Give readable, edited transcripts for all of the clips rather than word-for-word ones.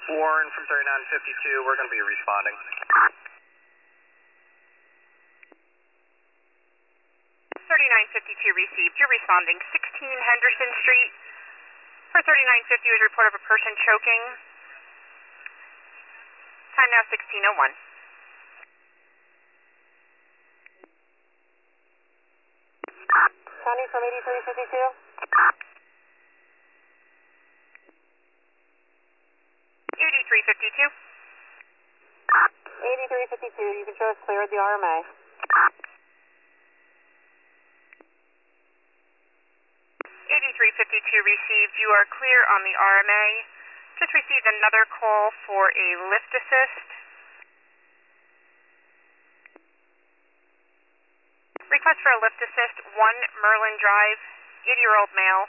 Warren from 3952, we're going to be responding. 3952 received. You're responding 16 Henderson Street. For 3950 is a report of a person choking. Time now 16:01. County from 8352. 8352. 8352, you can show us clear at the RMA. 8352 received. You are clear on the RMA. Just received another call for a lift assist. Request for a lift assist, 1 Merlin Drive, 80-year-old male.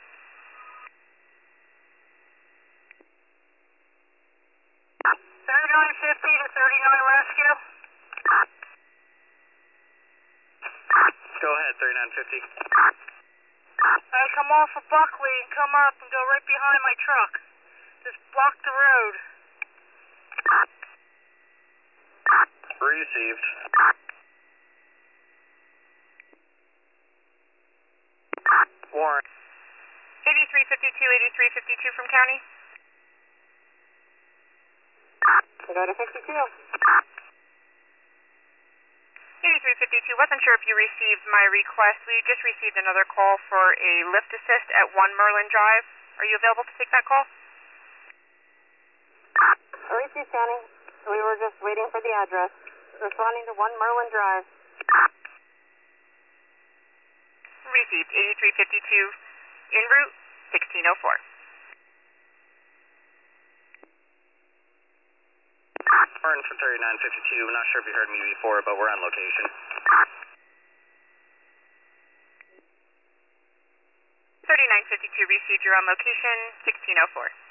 to 39 rescue. Go ahead, 3950. I come off of Buckley and come up and go right behind my truck. Just block the road. Received. Warren. 8352 from county. Go to 52. 8352, wasn't sure if you received my request. We just received another call for a lift assist at 1 Merlin Drive. Are you available to take that call? Received, County. We were just waiting for the address. Responding to 1 Merlin Drive. Received, 8352, en route, 1604. Warren from 3952. I'm not sure if you heard me before, but we're on location. 3952 received, you're on location, 1604.